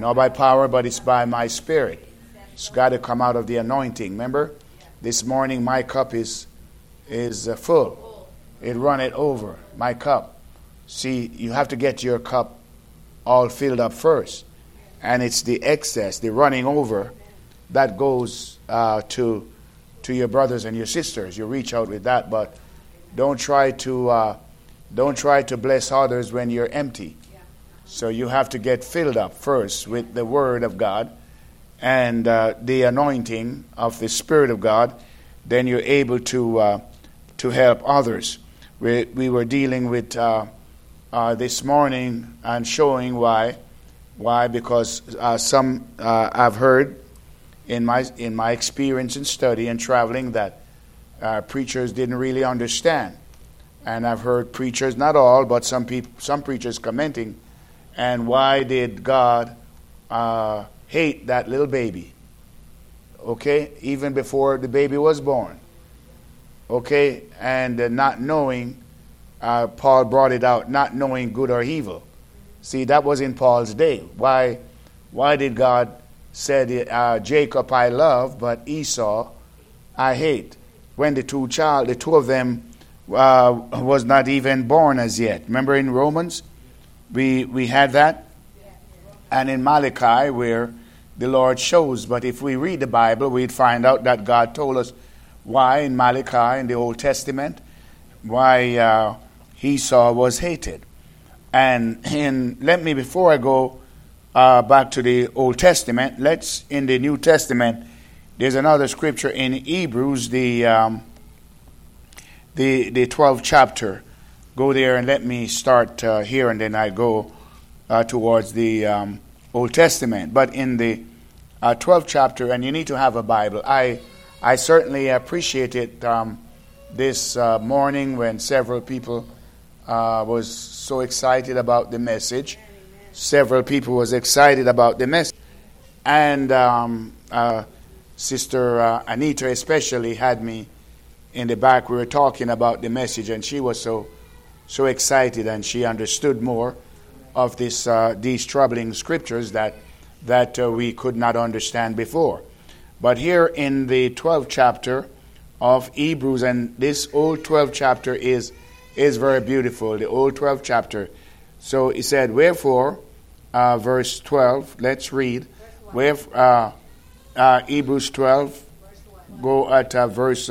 Not by power, but it's by my Spirit. It's got to come out of the anointing. Remember, this morning my cup is full. It runneth over, my cup. See, you have to get your cup all filled up first. And it's the excess, the running over, that goes to your brothers and your sisters. You reach out with that, but don't try to bless others when you're empty. So you have to get filled up first with the Word of God and the anointing of the Spirit of God. Then you're able to help others. We were dealing with this morning and showing why. Because some I've heard in my experience and study and traveling that preachers didn't really understand, and I've heard preachers, not all, but some preachers commenting, and why did God hate that little baby? Okay, even before the baby was born. Okay, and not knowing, Paul brought it out, not knowing good or evil. See, that was in Paul's day. Why did God say, Jacob I love, but Esau I hate? When the two of them was not even born as yet. Remember in Romans, we had that? And in Malachi, where the Lord shows. But if we read the Bible, we'd find out that God told us why in Malachi, in the Old Testament, why Esau was hated. And before I go back to the Old Testament, in the New Testament, there's another scripture in Hebrews, the 12th chapter. Go there and let me start here, and then I go towards the Old Testament. But in the 12th chapter, and you need to have a Bible. I certainly appreciated this morning when several people was so excited about the message. Several people was excited about the message. And Sister Anita especially had me in the back. We were talking about the message, and she was so excited, and she understood more of these troubling scriptures that we could not understand before. But here in the 12th chapter of Hebrews, and this old 12th chapter is very beautiful, the old 12th chapter. So he said, wherefore, verse 12, let's read. Hebrews 12, go at verse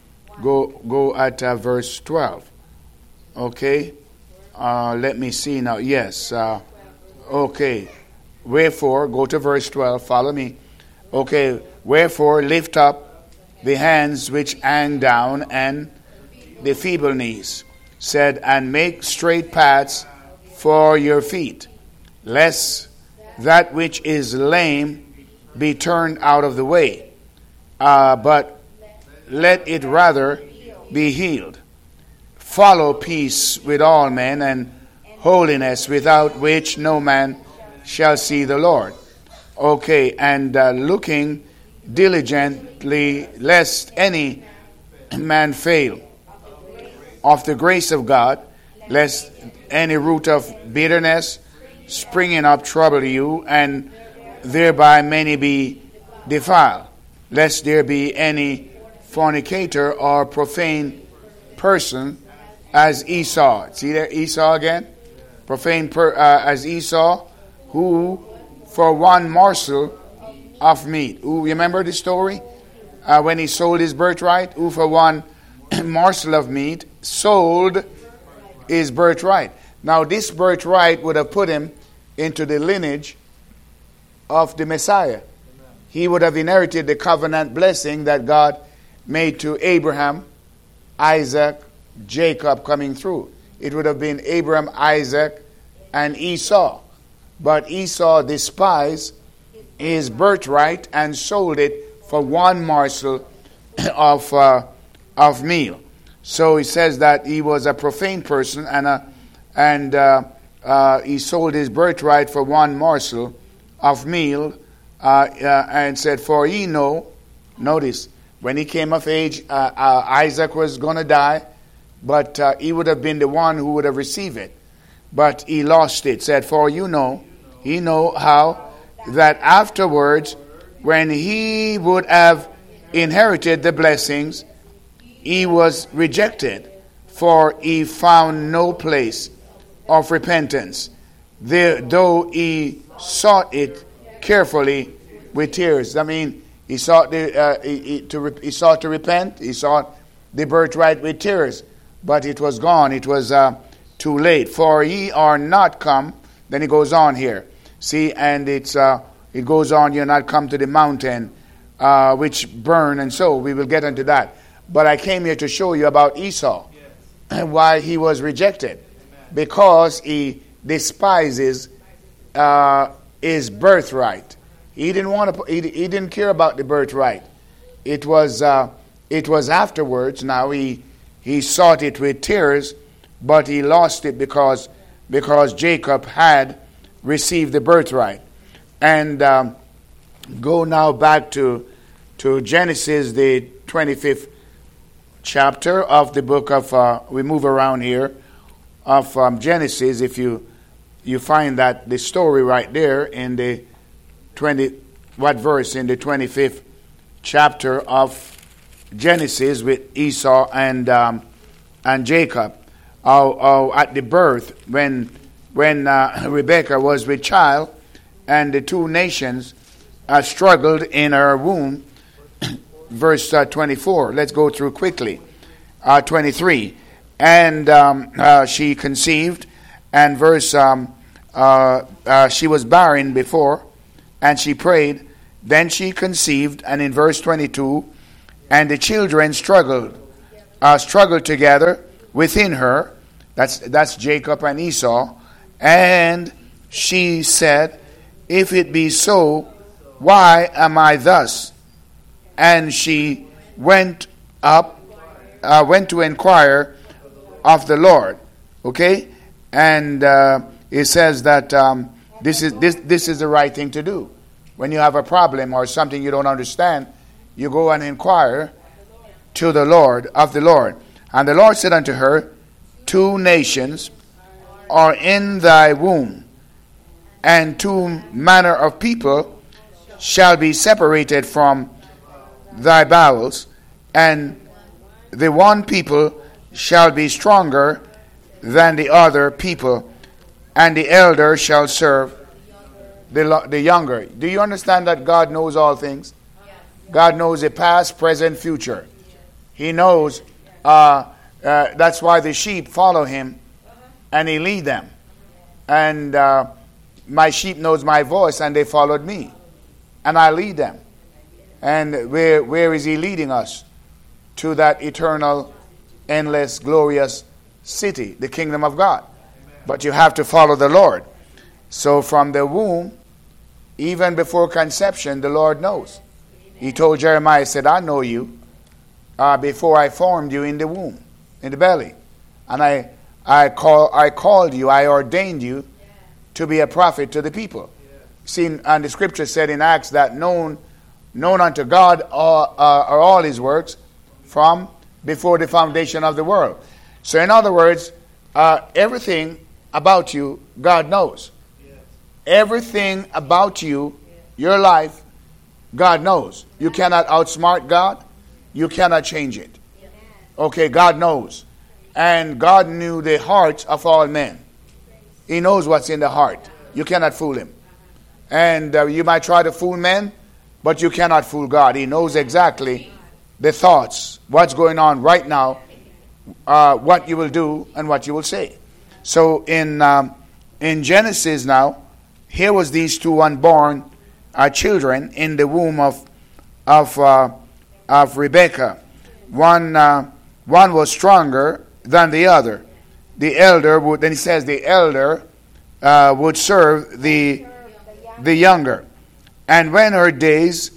12. Okay, let me see now. Yes, okay. Wherefore, go to verse 12. Follow me. Okay. Wherefore, lift up the hands which hang down and the feeble knees. Said, and make straight paths for your feet, lest that which is lame be turned out of the way, but let it rather be healed. Follow peace with all men and holiness, without which no man shall see the Lord. Okay, and looking diligently, lest any man fail of the grace of God, lest any root of bitterness springing up trouble you, and thereby many be defiled, lest there be any fornicator or profane person as Esau. See there, Esau again? Profane as Esau, who for one morsel of meat. Who, remember the story? When he sold his birthright? Who for one morsel of meat sold his birthright. Now this birthright would have put him into the lineage of the Messiah. He would have inherited the covenant blessing that God made to Abraham, Isaac, Jacob coming through. It would have been Abraham, Isaac, and Esau. But Esau despised his birthright and sold it for one morsel of meal. So he says that he was a profane person, and he sold his birthright for one morsel of meal, and said, for ye know, notice, when he came of age, Isaac was going to die, but he would have been the one who would have received it. But he lost it. Said, for you know, he know how that afterwards, when he would have inherited the blessings, he was rejected, for he found no place of repentance, though he sought it carefully with tears. I mean, he sought he sought to repent. He sought the birthright with tears, but it was gone. It was too late. For ye are not come. Then he goes on here. See, and it goes on. You're not come to the mountain which burn, and so we will get into that. But I came here to show you about Esau and why he was rejected, because he despises his birthright. He didn't want to. He didn't care about the birthright. It was afterwards. Now he sought it with tears, but he lost it because Jacob had received the birthright. And go now back to Genesis, the 25th chapter of the book of. We move around here of Genesis. If you find that the story right there in the 25th chapter of Genesis with Esau and Jacob, at the birth when Rebekah was with child, and the two nations struggled in her womb. Verse 24. Let's go through quickly. 23. And she conceived, and verse she was barren before, and she prayed. Then she conceived, and in verse 22, and the children struggled together within her. That's Jacob and Esau. And she said, if it be so, why am I thus? And she went to inquire of the Lord. Okay? And it says that this is the right thing to do. When you have a problem or something you don't understand, you go and inquire to the Lord, of the Lord. And the Lord said unto her, 2 nations are in thy womb, and 2 manner of people shall be separated from thy bowels, and the one people shall be stronger than the other people, and the elder shall serve the younger. Do you understand that God knows all things? God knows the past, present, future. He knows. That's why the sheep follow him, and he lead them. And my sheep knows my voice, and they followed me, and I lead them. And where is he leading us? To that eternal, endless, glorious city, the kingdom of God. But you have to follow the Lord. So from the womb, even before conception, the Lord knows. He told Jeremiah, said, I know you before I formed you in the womb, in the belly. And I called you, I ordained you to be a prophet to the people. See, and the scripture said in Acts that known unto God are all his works from before the foundation of the world. So in other words, everything about you, God knows. Everything about you, your life, God knows. You cannot outsmart God. You cannot change it. Okay, God knows. And God knew the hearts of all men. He knows what's in the heart. You cannot fool him. And you might try to fool men, but you cannot fool God. He knows exactly the thoughts, what's going on right now, what you will do and what you will say. So in Genesis now, here was these 2 unborn children in the womb of Rebekah. One was stronger than the other. The elder would, then he says, the elder would serve the younger. And when her days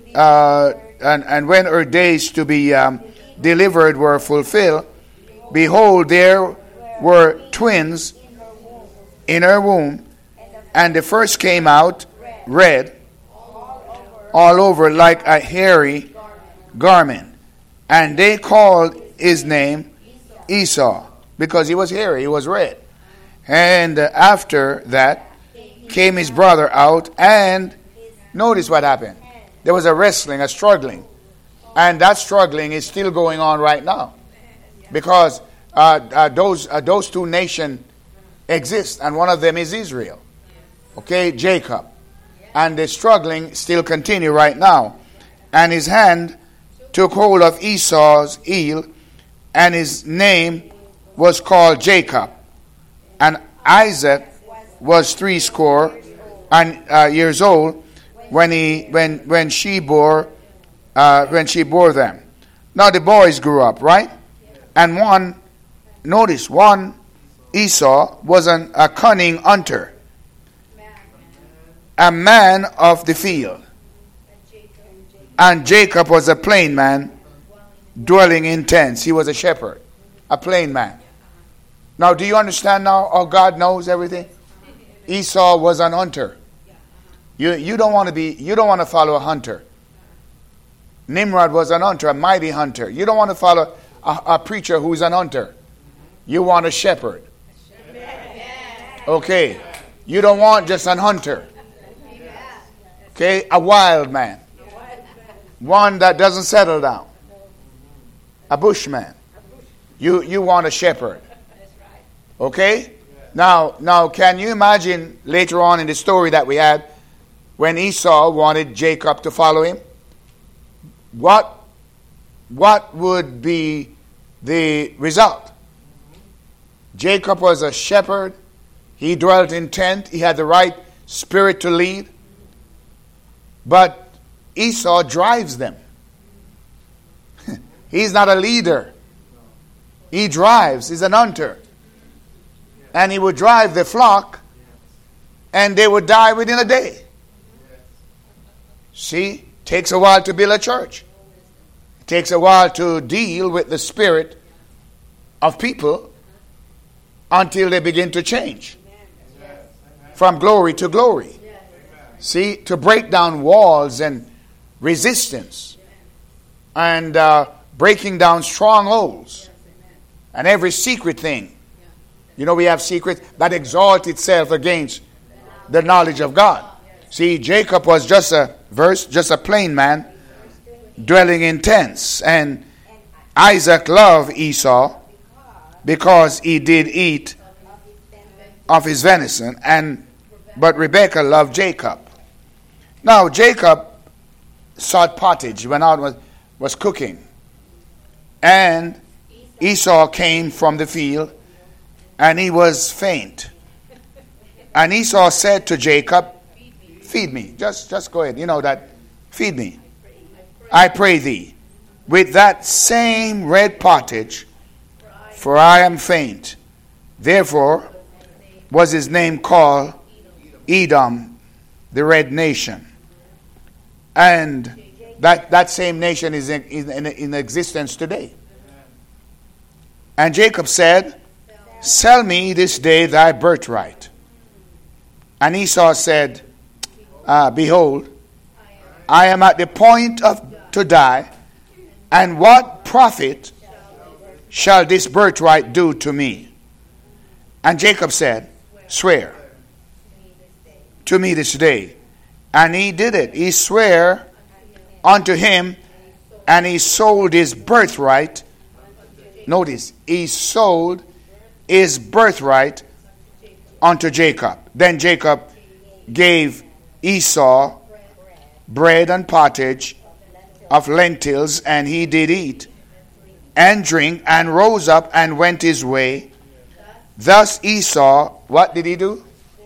when her days to be delivered were fulfilled, behold, there were twins in her womb, and the first came out red all over like a hairy garment, and they called his name Esau, because he was hairy, he was red. And after that came his brother out, and Notice what happened. There was a wrestling, a struggling. And that struggling is still going on right now. Because those two nations exist. And one of them is Israel. Okay, Jacob. And the struggling still continue right now. And his hand took hold of Esau's heel. And his name was called Jacob. And Isaac was 80 years old when she bore them. Now the boys grew up, right? And one Esau was a cunning hunter, a man of the field, and Jacob was a plain man, dwelling in tents. He was a shepherd, a plain man. Now, do you understand now how God knows everything? Esau was an hunter. You don't want to follow a hunter. Nimrod was an hunter, a mighty hunter. You don't want to follow a preacher who's an hunter. You want a shepherd. Okay. You don't want just an hunter. Okay, a wild man. One that doesn't settle down. A bushman. You want a shepherd. Okay? Now, can you imagine later on in the story that we had when Esau wanted Jacob to follow him? What would be the result? Jacob was a shepherd. He dwelt in tent. He had the right spirit to lead. But Esau drives them. He's not a leader. He drives. He's an hunter. And he would drive the flock, and they would die within a day. See, takes a while to build a church. It takes a while to deal with the spirit of people until they begin to change from glory to glory. See, to break down walls and resistance and breaking down strongholds and every secret thing. You know, we have secrets that exalt itself against the knowledge of God. See, Jacob was just a plain man dwelling in tents. And Isaac loved Esau because he did eat of his venison. But Rebekah loved Jacob. Now, Jacob sought pottage, went out and was cooking. And Esau came from the field, and he was faint. And Esau said to Jacob, feed me. Just go ahead. You know that. Feed me. I pray thee. With that same red pottage, for I am faint. Therefore was his name called Edom, the red nation. And that same nation is in existence today. And Jacob said, sell me this day thy birthright. And Esau said, behold, I am at the point to die, and what profit shall this birthright do to me? And Jacob said, swear to me this day. And he did it. He sware unto him, and he sold his birthright. Notice, he sold his birthright unto Jacob. Then Jacob gave Esau bread and pottage of lentils, and he did eat and drink, and rose up and went his way. Thus Esau, what did he do?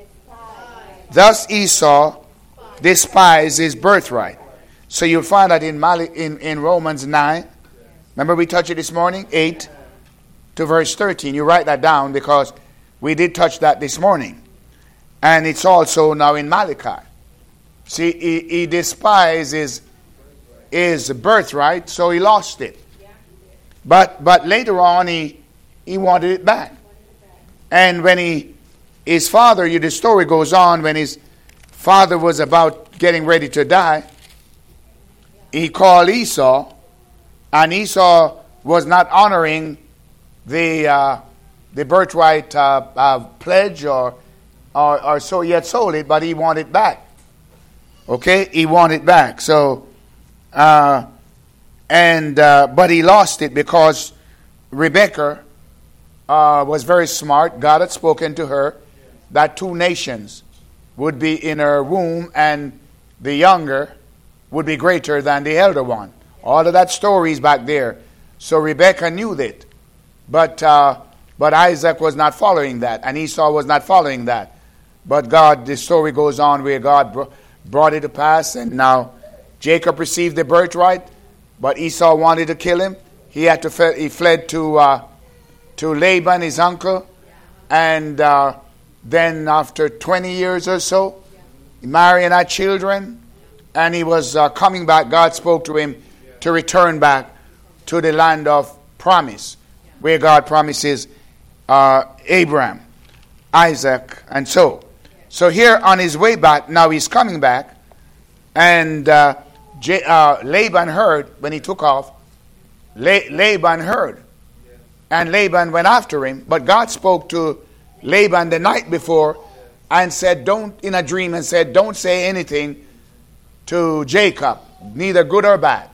Thus Esau despised his birthright. So you'll find that in Romans 9. Remember we touched it this morning? 8 to verse 13. You write that down because we did touch that this morning. And it's also now in Malachi. See, he despised his birthright, so he lost it. But later on, he wanted it back. And when his father, the story goes on, when his father was about getting ready to die, he called Esau, and Esau was not honoring the birthright pledge or so he had sold it, but he wanted it back. Okay, he wanted it back. So, but he lost it because Rebekah was very smart. God had spoken to her that 2 nations would be in her womb, and the younger would be greater than the elder one. All of that story is back there. So Rebekah knew that. But Isaac was not following that, and Esau was not following that. But God, the story goes on where God brought it to pass, and now Jacob received the birthright, but Esau wanted to kill him. He fled to Laban, his uncle, and then after 20 years or so, he married and had children, and he was coming back. God spoke to him to return back to the land of promise, where God promises Abraham, Isaac, and so. So here on his way back, now he's coming back, and Laban heard when he took off. Laban heard, and Laban went after him. But God spoke to Laban the night before and said, in a dream, and said, don't say anything to Jacob, neither good or bad.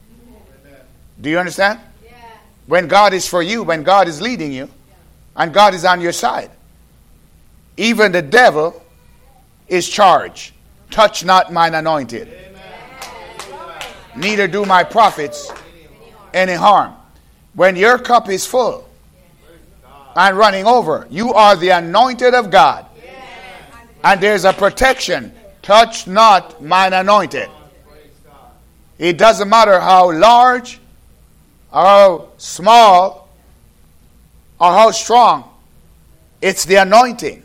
Do you understand? Yeah. When God is for you, when God is leading you, and God is on your side, even the devil is charged. Touch not mine anointed. Amen. Neither do my prophets any harm. When your cup is full and running over, you are the anointed of God. And there's a protection. Touch not mine anointed. It doesn't matter how large or how small or how strong. It's the anointing.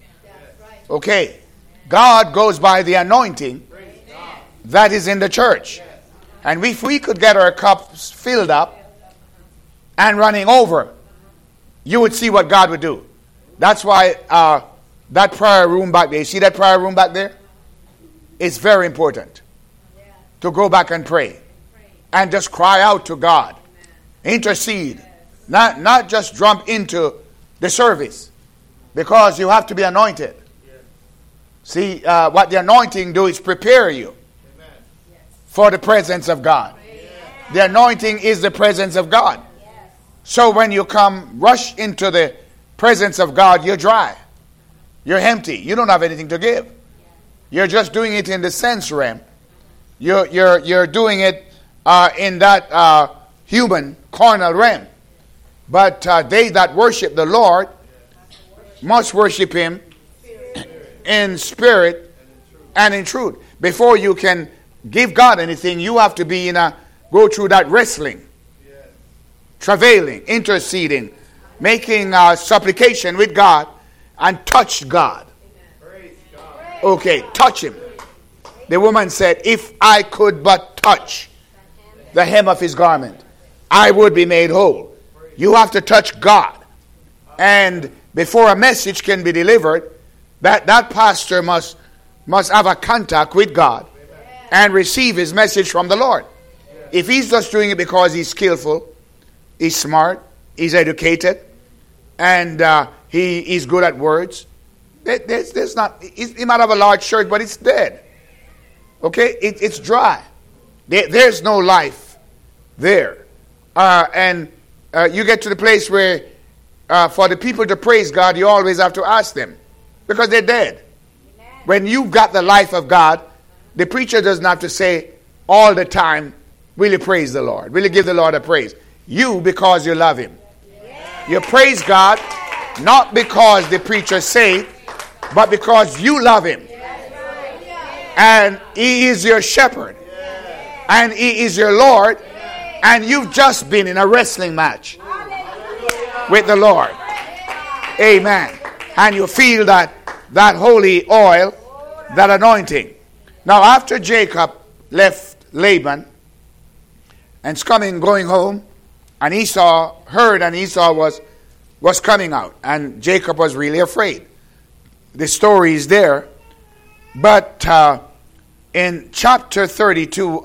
Okay. God goes by the anointing that is in the church. And if we could get our cups filled up and running over, you would see what God would do. That's why that prayer room back there, you see that prayer room back there? It's very important to go back and pray and just cry out to God. Intercede. Not just jump into the service, because you have to be anointed. See, what the anointing do is prepare you for the presence of God. The anointing is the presence of God. So when you rush into the presence of God, you're dry. You're empty. You don't have anything to give. You're just doing it in the sense realm. You're doing it in that human, carnal realm. But they that worship the Lord must worship Him in spirit and in truth. Before you can give God anything, you have to be go through that wrestling, travailing, interceding, making supplication with God, and touch God. Okay, touch Him. The woman said, if I could but touch the hem of His garment, I would be made whole. You have to touch God. And before a message can be delivered, that pastor must have a contact with God and receive his message from the Lord. If he's just doing it because he's skillful, he's smart, he's educated, and he's good at words, there's not. He might have a large church, but it's dead. Okay, it's dry. There's no life there, and you get to the place where for the people to praise God, you always have to ask them, because they're dead. Amen. When you've got the life of God, the preacher doesn't have to say all the time, will you praise the Lord? Will you give the Lord a praise? You, because you love Him. Yeah. You praise God, not because the preacher say it, but because you love Him. Yeah. And He is your shepherd. Yeah. And He is your Lord. Yeah. And you've just been in a wrestling match with the Lord. Amen. And you feel that holy oil, that anointing. Now after Jacob left Laban and going home, and Esau heard, and Esau was coming out, and Jacob was really afraid. The story is there. But in chapter 32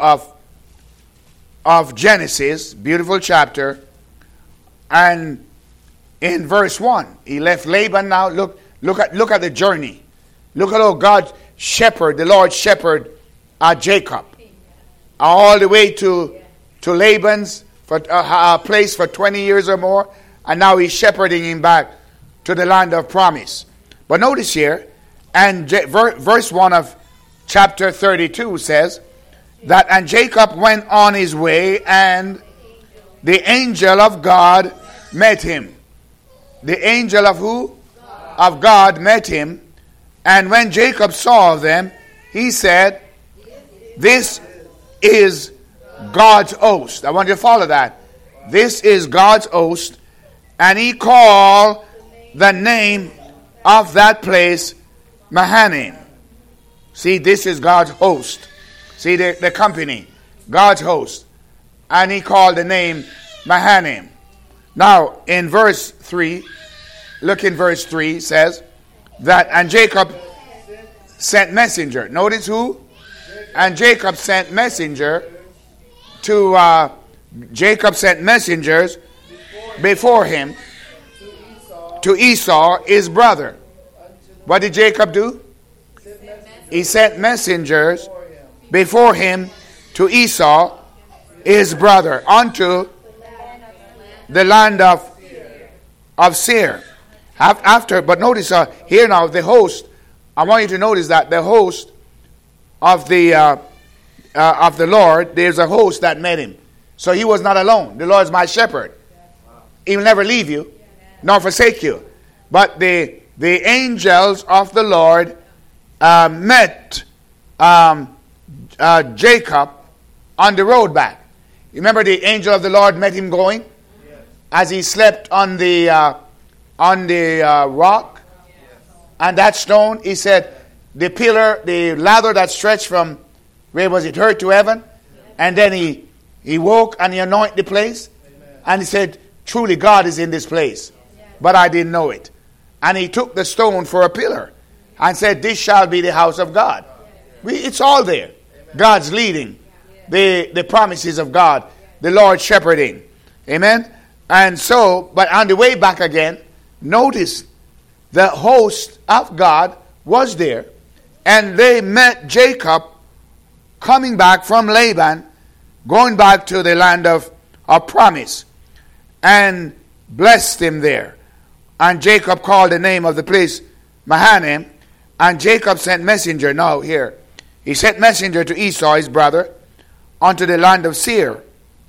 of Genesis, beautiful chapter, and in verse 1, he left Laban. Now look at the journey. Look at how God shepherd, the Lord shepherd Jacob. All the way to Laban's place for 20 years or more. And now he's shepherding him back to the land of promise. But notice here, and verse 1 of chapter 32 says, that and Jacob went on his way, and the angel of God met him. The angel of who? God. Of God met him. And when Jacob saw them, he said, this is God's host. I want you to follow that. This is God's host. And he called the name of that place Mahanaim. See, this is God's host. See the company, God's host. And he called the name Mahanaim. Now, in verse 3, look in verse 3, says that, and Jacob sent messenger. Notice who? And Jacob sent messenger to, Jacob sent messengers before him to Esau, his brother. What did Jacob do? He sent messengers before him to Esau, his brother, unto the land of Seir. But notice here now, the host. I want you to notice that the host of the Lord, there's a host that met him. So he was not alone. The Lord is my shepherd. He will never leave you, nor forsake you. But the angels of the Lord met Jacob on the road back. Remember, the angel of the Lord met him going as he slept on the rock, and that stone. He said, the pillar, the ladder that stretched from where was it, earth to heaven, and then he woke and he anointed the place, and he said, truly God is in this place, but I didn't know it. And he took the stone for a pillar and said, this shall be the house of God. It's all there. God's leading, the promises of God, the Lord shepherding. Amen. And so, but on the way back again, notice the host of God was there, and they met Jacob coming back from Laban, going back to the land of promise, and blessed him there. And Jacob called the name of the place Mahanaim, and Jacob sent messenger. Now here, he sent messenger to Esau, his brother, unto the land of Seir,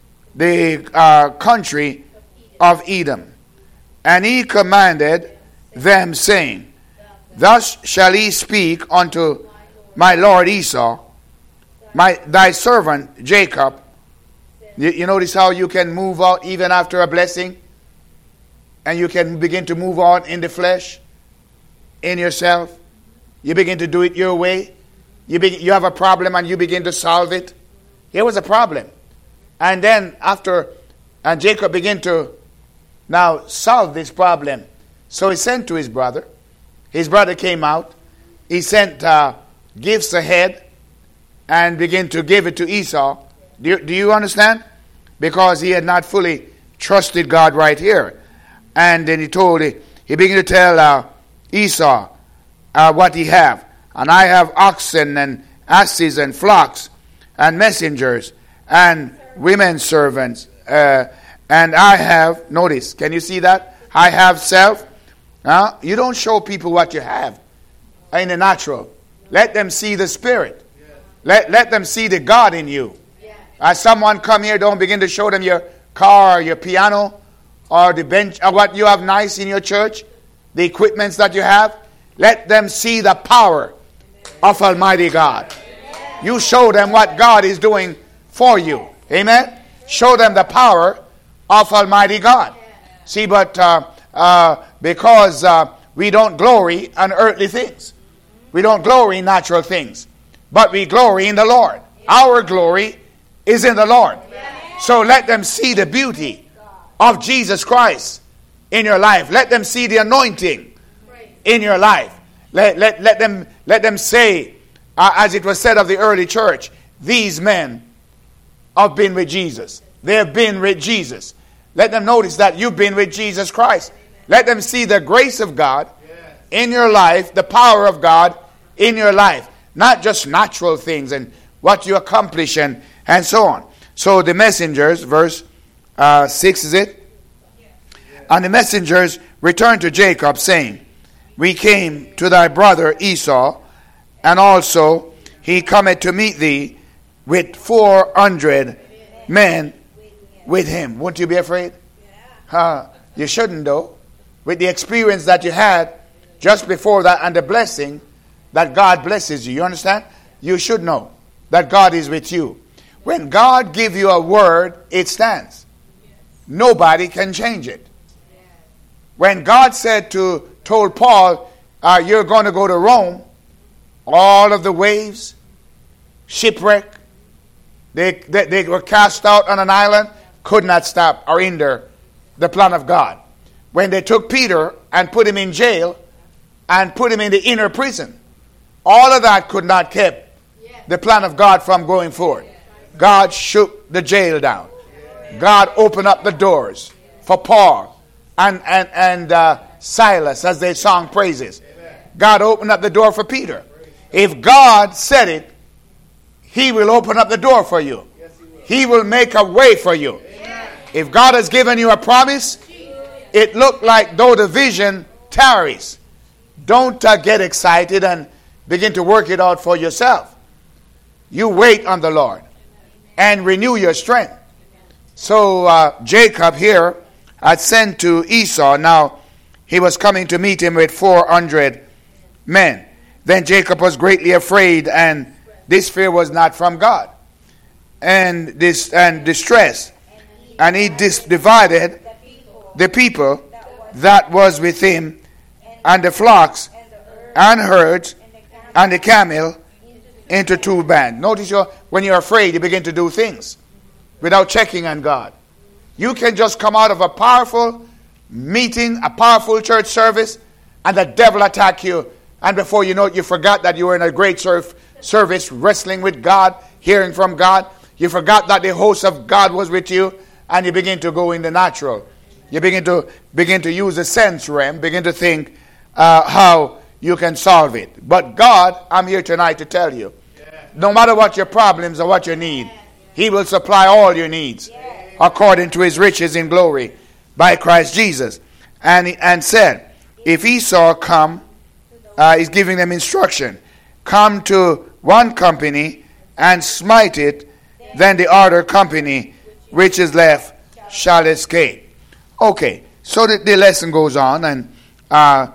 the country of Edom. And he commanded them, saying, thus shall he speak unto my lord Esau, thy servant Jacob. You notice how you can move out even after a blessing? And you can begin to move on in the flesh, in yourself. You begin to do it your way. You have a problem and you begin to solve it. Here was a problem. And then and Jacob began to now solve this problem. So he sent to his brother. His brother came out. He sent gifts ahead and began to give it to Esau. Do you understand? Because he had not fully trusted God right here. And then he began to tell Esau what he have. And I have oxen and asses and flocks and messengers and women servants. And I have, notice, can you see that? I have self. You don't show people what you have in the natural. Let them see the Spirit. Let them see the God in you. As someone come here, don't begin to show them your car or your piano or the bench or what you have nice in your church, the equipments that you have. Let them see the power of Almighty God. You show them what God is doing for you. Amen? Show them the power of Almighty God. See, but because we don't glory on earthly things. We don't glory in natural things. But we glory in the Lord. Our glory is in the Lord. So let them see the beauty of Jesus Christ in your life. Let them see the anointing in your life. Let them say, as it was said of the early church, these men have been with Jesus. They have been with Jesus. Let them notice that you've been with Jesus Christ. Let them see the grace of God in your life, the power of God in your life. Not just natural things and what you accomplish, and so on. So the messengers, verse 6 is it? And the messengers returned to Jacob, saying, we came to thy brother Esau, and also he cometh to meet thee with 400 men with him. Wouldn't you be afraid? You shouldn't, though. With the experience that you had just before that and the blessing that God blesses you. You understand? You should know that God is with you. When God gives you a word, it stands. Nobody can change it. When God told Paul, you're going to go to Rome, all of the waves, shipwreck, they were cast out on an island, could not stop or hinder the plan of God. When they took Peter and put him in jail and put him in the inner prison, all of that could not keep the plan of God from going forward. God shook the jail down. God opened up the doors for Paul and Silas as they sang praises. God opened up the door for Peter. If God said it, He will open up the door for you. He will make a way for you. If God has given you a promise, it looked like though the vision tarries. Don't get excited and begin to work it out for yourself. You wait on the Lord and renew your strength. So Jacob here had sent to Esau. Now he was coming to meet him with 400 men. Then Jacob was greatly afraid, and this fear was not from God, and distressed. And he divided the people that was with him, and the flocks, and herds, and the camel into two bands. Notice when you're afraid, you begin to do things without checking on God. You can just come out of a powerful meeting, a powerful church service, and the devil attack you. And before you know it, you forgot that you were in a great service, wrestling with God, hearing from God. You forgot that the host of God was with you, and you begin to go in the natural. You begin to use the sense realm, begin to think how you can solve it. But God, I'm here tonight to tell you, no matter what your problems or what you need, He will supply all your needs according to His riches in glory by Christ Jesus. And said, if Esau come, he's giving them instruction, come to one company and smite it, then the other company which is left shall escape. Okay, so the lesson goes on, and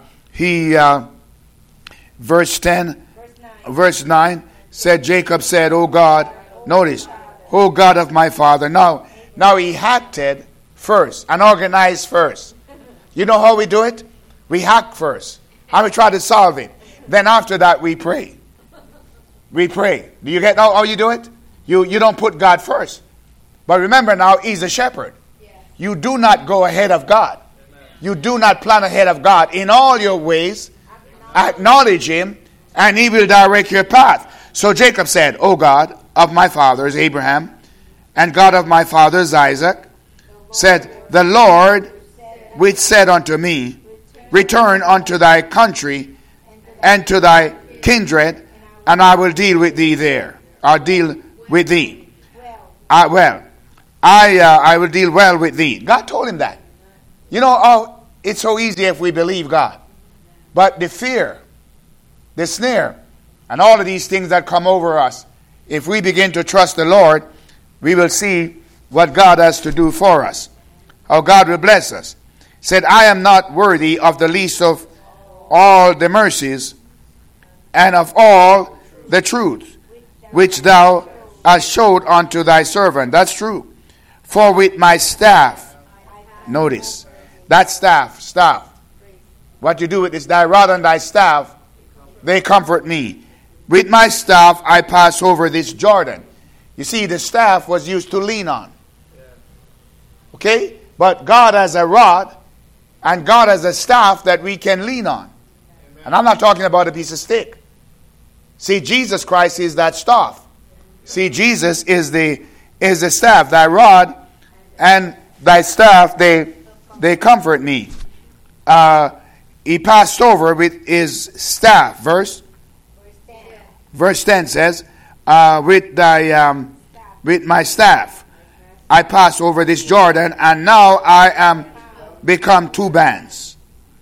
verse 9 said, Jacob said, O God, notice, O God of my father. Now he acted first and organized first. You know how we do it? We act first, and we try to solve it. Then after that, we pray. We pray. Do you get how you do it? You don't put God first. But remember now, He's a shepherd. You do not go ahead of God. You do not plan ahead of God. In all your ways, acknowledge Him, and He will direct your path. So Jacob said, O God of my fathers Abraham, and God of my fathers Isaac, said, the Lord which said unto me, return unto thy country and to thy kindred, and I will deal with thee there. I'll deal with thee. I will deal well with thee. God told him that. You know, it's so easy if we believe God. But the fear, the snare, and all of these things that come over us, if we begin to trust the Lord, we will see what God has to do for us. How God will bless us. Said, I am not worthy of the least of all the mercies and of all the truth which thou hast showed unto thy servant. That's true. For with my staff, notice, that staff. What you do with this, thy rod and thy staff, they comfort me. With my staff I pass over this Jordan. You see, the staff was used to lean on. Okay? But God has a rod, and God has a staff that we can lean on. And I'm not talking about a piece of stick. See, Jesus Christ is that staff. See, Jesus is the staff. Thy rod and thy staff, they comfort me. He passed over with his staff. Verse 10 says, with my staff. I pass over this Jordan, and now I am become two bands.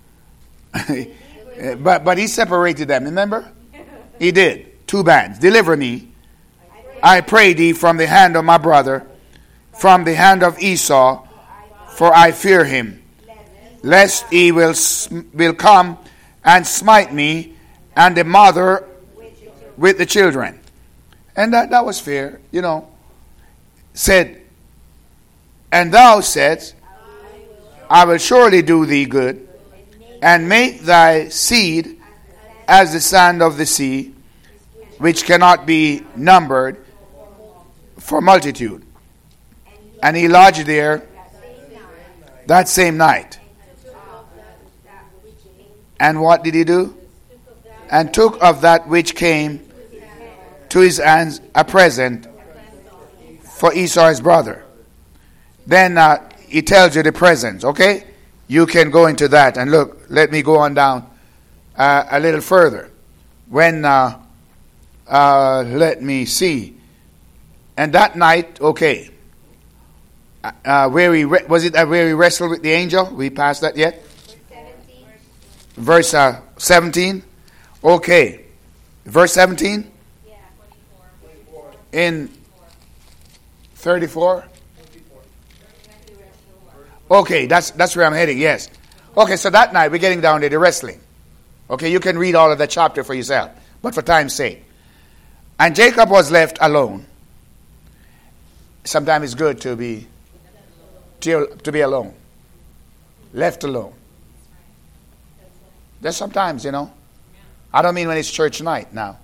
but he separated them, remember? He did. Two bands. Deliver me, I pray thee, from the hand of my brother, from the hand of Esau, for I fear him, lest he will come and smite me and the mother with the children. And that was fair, Said, and thou saidst, I will surely do thee good, and make thy seed as the sand of the sea, which cannot be numbered for multitude. And he lodged there that same night. And what did he do? And took of that which came to his hands a present for Esau his brother. Then he tells you the presents, okay? You can go into that. And look, let me go on down a little further. When, let me see. And that night, okay. Where he wrestled with the angel? We passed that yet? Verse 17. Okay. Verse 17? In 34? Okay, that's where I'm heading, yes. Okay, so that night we're getting down to the wrestling. Okay, you can read all of that chapter for yourself, but for time's sake. And Jacob was left alone. Sometimes it's good to be alone. Left alone. There's sometimes, I don't mean when it's church night now.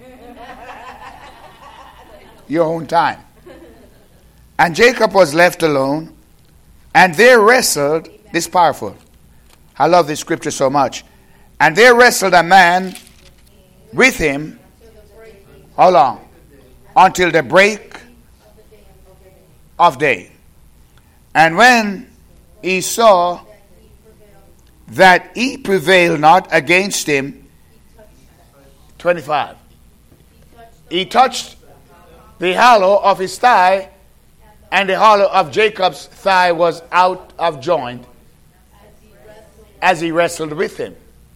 Your own time. And Jacob was left alone, and there wrestled, this is powerful. I love this scripture so much. And there wrestled a man with him, how long? Until the break of day. And when he saw that he prevailed not against him, 25. He touched the hollow of his thigh, and the hollow of Jacob's thigh was out of joint as he wrestled with him.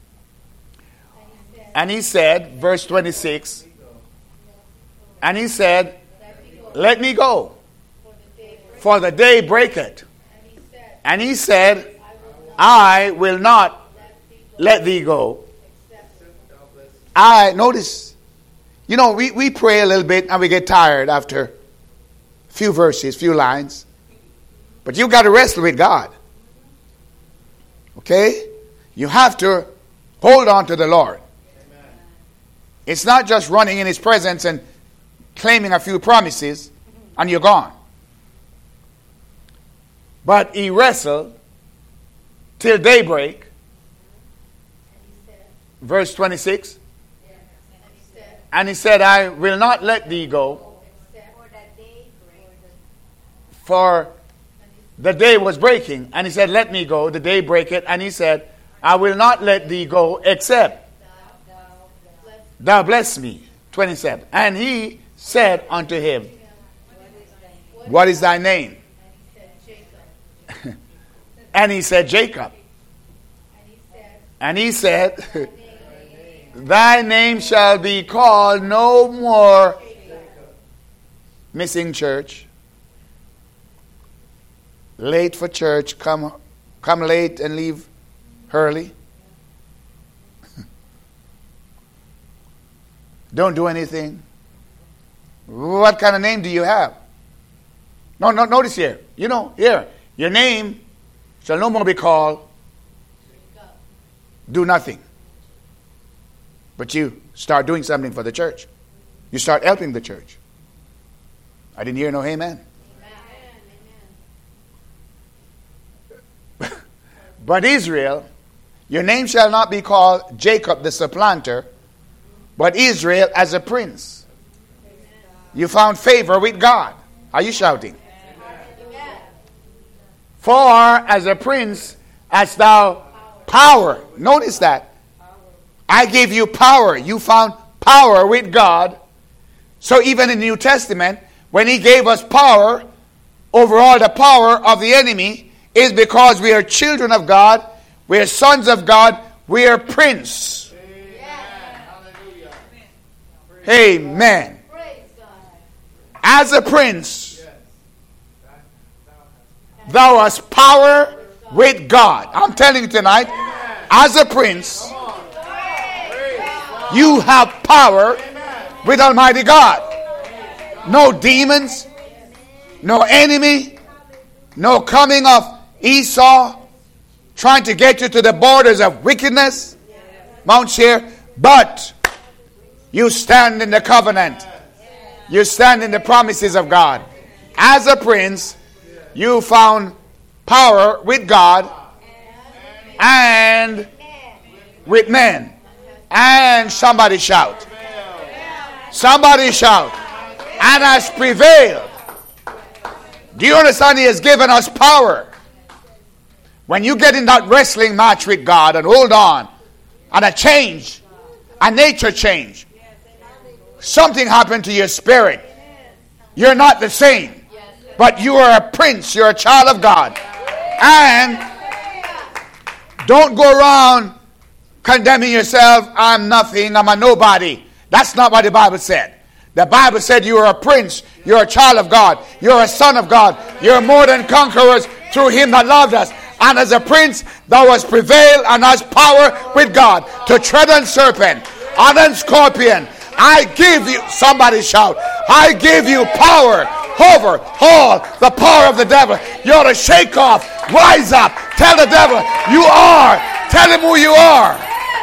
And he said, verse 26, and he said, let me go, for the day breaketh. And he said, I will not let thee go. Notice, we pray a little bit and we get tired after a few verses, few lines. But you've got to wrestle with God. Okay? You have to hold on to the Lord. Amen. It's not just running in his presence and claiming a few promises and you're gone. But he wrestled till daybreak. Verse 26. And he said, I will not let thee go. For the day was breaking. And he said, let me go. The day breaketh. And he said, I will not let thee go except thou bless me. 27. And he said unto him, what is thy name? And he said, Jacob. And he said, thy name shall be called no more. Missing church. Late for church. Come late and leave early. Don't do anything. What kind of name do you have? No, notice here. Here. Your name shall no more be called do nothing. But you start doing something for the church. You start helping the church. I didn't hear no amen. Amen. But Israel, your name shall not be called Jacob the supplanter, but Israel as a prince. You found favor with God. Are you shouting? Amen. For as a prince hast thou power. Notice that. I gave you power. You found power with God So even in the New Testament, when he gave us power over all the power of the enemy, is because we are children of God, we are sons of God, we are prince. Amen. As a prince, thou hast power with God. I'm telling you tonight, as a prince, you have power with Almighty God. No demons, no enemy, no coming of Esau trying to get you to the borders of wickedness, Mount Seir, but you stand in the covenant. You stand in the promises of God. As a prince, you found power with God and with men. And somebody shout. Somebody shout. And has prevailed. Do you understand? He has given us power. When you get in that wrestling match with God and hold on, and a change, a nature change, something happened to your spirit. You're not the same, but you are a prince. You're a child of God. And don't go around condemning yourself. I'm nothing. I'm a nobody. That's not what the Bible said. The Bible said you are a prince. You're a child of God. You're a son of God. You're more than conquerors through him that loved us. And as a prince, thou hast prevailed and hast power with God to tread on serpent and on scorpion. I give you, somebody shout, I give you power over all the power of the devil. You ought to shake off, rise up, tell the devil you are, tell him who you are.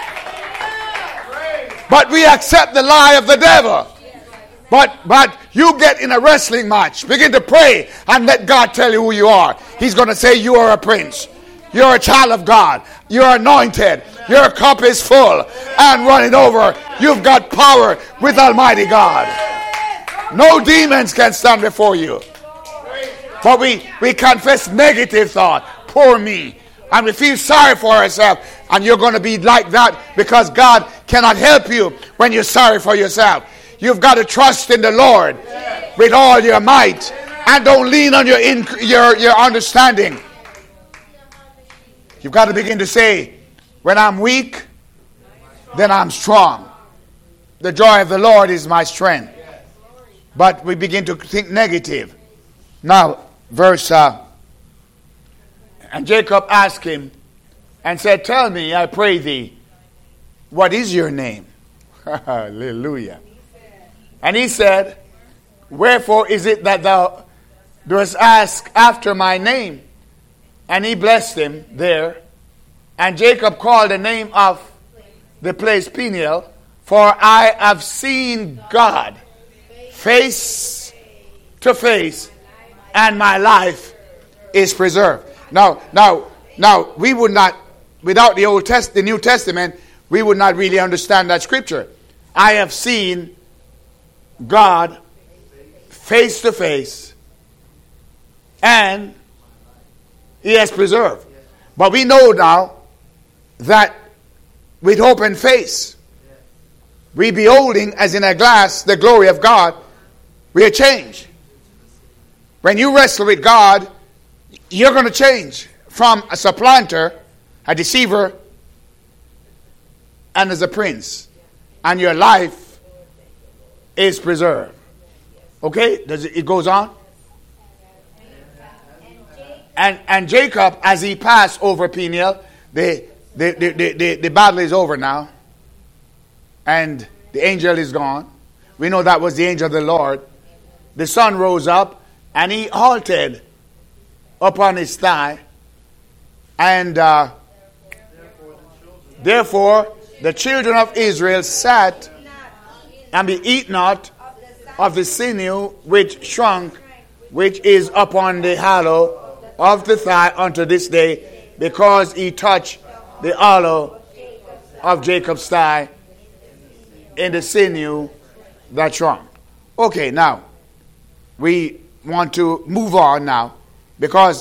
But we accept the lie of the devil. But you get in a wrestling match, begin to pray and let God tell you who you are. He's going to say you are a prince. You're a child of God. You're anointed. Your cup is full and running over. You've got power with Almighty God. No demons can stand before you. But we confess negative thought. Poor me. And we feel sorry for ourselves. And you're going to be like that because God cannot help you when you're sorry for yourself. You've got to trust in the Lord with all your might. And don't lean on your understanding. You've got to begin to say, when I'm weak, then I'm strong. The joy of the Lord is my strength. But we begin to think negative. Now, verse, and Jacob asked him and said, tell me, I pray thee, what is your name? Hallelujah. And he said, wherefore is it that thou dost ask after my name? And he blessed him there. And Jacob called the name of the place Peniel, for I have seen God face to face, and my life is preserved. Now, we would not, without the New Testament, we would not really understand that scripture. I have seen God face to face, and he has preserved. But we know now that with open face, we beholding as in a glass the glory of God, we are changed. When you wrestle with God, you're going to change from a supplanter, a deceiver, and as a prince. And your life is preserved. Okay? It goes on. And Jacob, as he passed over Peniel, the battle is over now. And the angel is gone. We know that was the angel of the Lord. The sun rose up and he halted upon his thigh. And therefore the children of Israel sat and eat not of the sinew which shrunk, which is upon the hollow of the thigh unto this day, because he touched the hollow of Jacob's thigh in the sinew that shrunk. Okay, now we want to move on now, because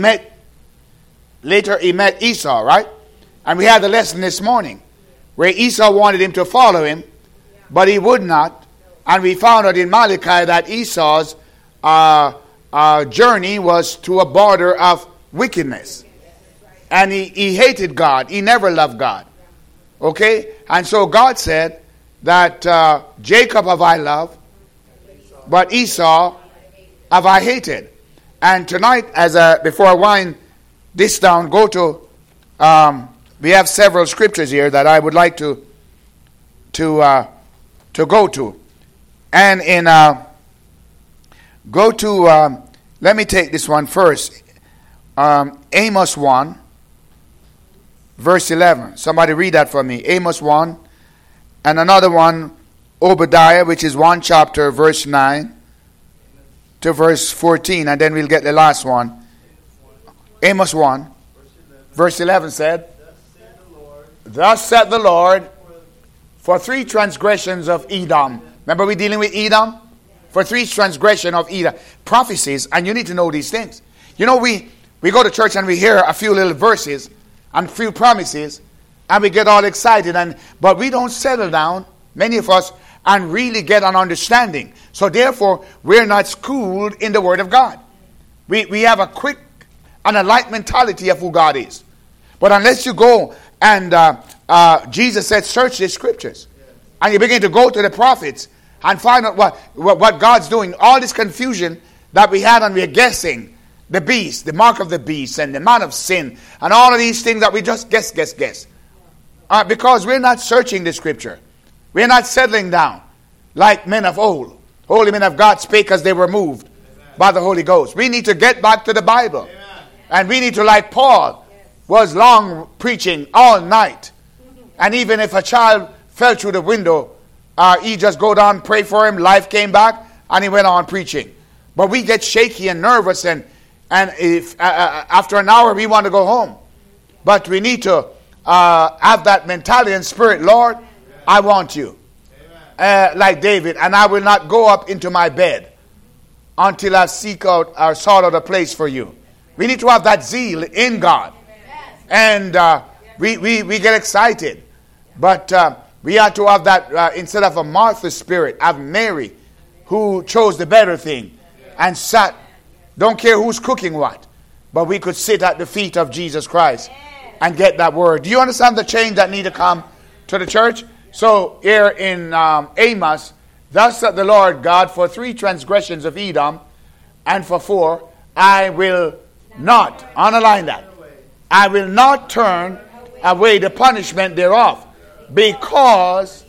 later he met Esau, right? And we had the lesson this morning where Esau wanted him to follow him, but he would not. And we found out in Malachi that Esau's journey was to a border of wickedness. And he hated God. He never loved God. Okay? And so God said that Jacob have I loved, but Esau have I hated. And tonight, before I wind this down, go to, we have several scriptures here that I would like to go to. And go to, let me take this one first. Amos 1, verse 11. Somebody read that for me. Amos 1. And another one, Obadiah, which is 1 chapter, verse 9 to verse 14. And then we'll get the last one. Amos 1, verse 11 said, Thus said the Lord, for 3 transgressions of Edom. Remember we're dealing with Edom? For 3 transgressions of Edom. Prophecies, and you need to know these things. You know, we go to church and we hear a few little verses and a few promises, and we get all excited, but we don't settle down, many of us, and really get an understanding. So therefore, we're not schooled in the Word of God. We have a quick and a light mentality of who God is. But unless you go and Jesus said, search the scriptures, and you begin to go to the prophets and find out what God's doing, all this confusion that we had, and we're guessing the beast, the mark of the beast, and the man of sin, and all of these things that we just guess. Because we're not searching the scripture. We're not settling down like men of old. Holy men of God spake as they were moved by the Holy Ghost. We need to get back to the Bible. And we need to, like Paul, was long preaching all night. And even if a child fell through the window, he just go down, pray for him, life came back, and he went on preaching. But we get shaky and nervous, and if after an hour we want to go home. But we need to have that mentality and spirit. Lord, I want you. Like David, and I will not go up into my bed until I seek out or sort out a place for you. We need to have that zeal in God. And we get excited. But we have to have that, instead of a Martha spirit, have Mary, who chose the better thing and sat. Don't care who's cooking what, but we could sit at the feet of Jesus Christ and get that word. Do you understand the change that need to come to the church? So here in Amos, thus said the Lord God, for 3 transgressions of Edom, and for 4, I will not, underline that, I will not turn away the punishment thereof, because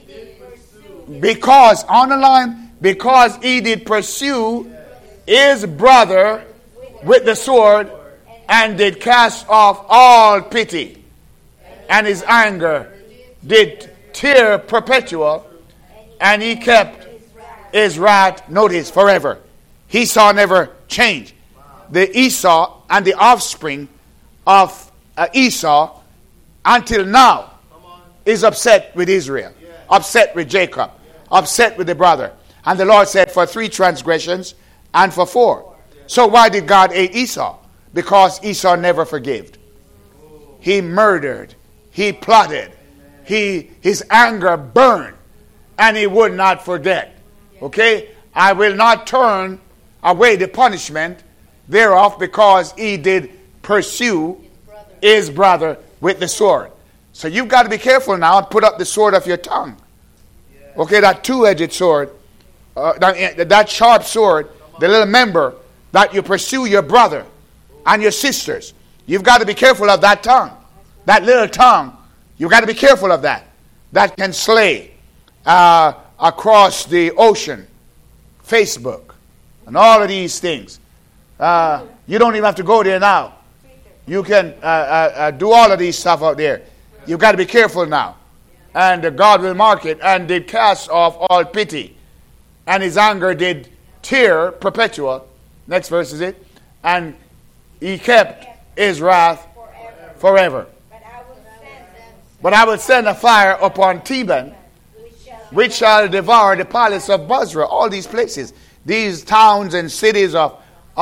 underline, because he did pursue his brother with the sword, and did cast off all pity, and his anger did tear perpetual, and he kept his wrath, notice, forever. Esau never changed. The Esau and the offspring of Esau until now is upset with Israel, upset with Jacob, upset with the brother. And the Lord said, for 3 transgressions and for 4. So why did God hate Esau? Because Esau never forgave. He murdered. He plotted. His anger burned. And he would not forget. Okay? I will not turn away the punishment thereof, because he did pursue his brother with the sword. So you've got to be careful now and put up the sword of your tongue. Okay, that 2-edged sword, that sharp sword, the little member that you pursue your brother and your sisters. You've got to be careful of that tongue. That little tongue, you've got to be careful of that. That can slay across the ocean, Facebook, and all of these things. You don't even have to go there now. You can do all of these stuff out there. You've got to be careful now. And God will mark it, and did cast off all pity. And his anger did tear perpetual. Next verse is it. And he kept his wrath forever. But I will send a fire upon Teman, which shall devour the palace of Bozrah. All these places, these towns and cities of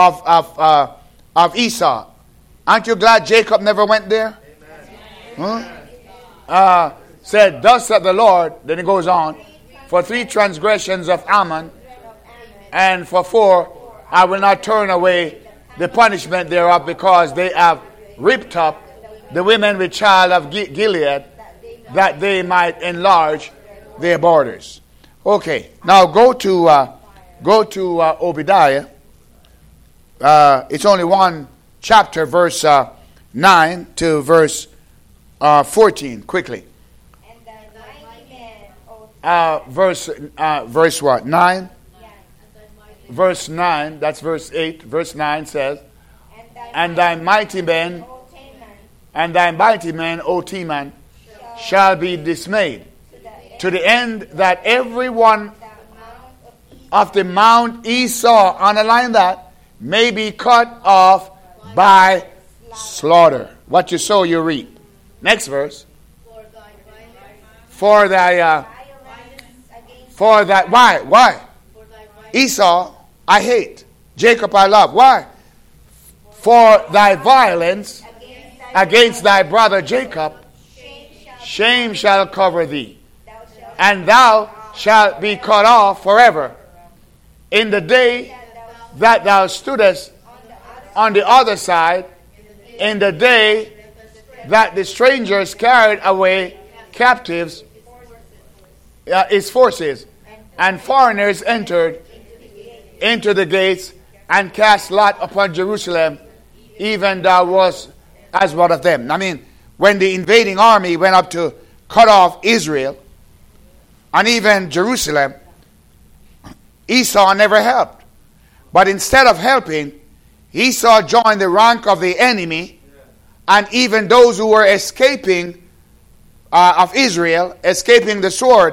Esau. Aren't you glad Jacob never went there? Said, thus said the Lord. Then it goes on. For 3 transgressions of Ammon, and for 4, I will not turn away the punishment thereof, because they have ripped up the women with child of Gilead, that they might enlarge their borders. Okay, now go to Obadiah. It's only one chapter, verse 9 to verse 14. Quickly. Verse what? 9? Verse 9, that's verse 8. Verse 9 says, And thy mighty men, O Teman, shall be dismayed, to the end that every one of the Mount Esau, underline that, may be cut off by slaughter. What you sow, you reap. Next verse. Why? Esau I hate, Jacob I love. Why? For thy violence against thy brother Jacob, shame shall cover thee, and thou shalt be cut off forever. In the day that thou stoodest on the other side, in the day that the strangers carried away captives, his forces, and foreigners entered into the gates and cast lot upon Jerusalem, even thou was as one of them. I mean, when the invading army went up to cut off Israel and even Jerusalem, Esau never helped. But instead of helping, Esau joined the rank of the enemy, and even those who were escaping of Israel, escaping the sword,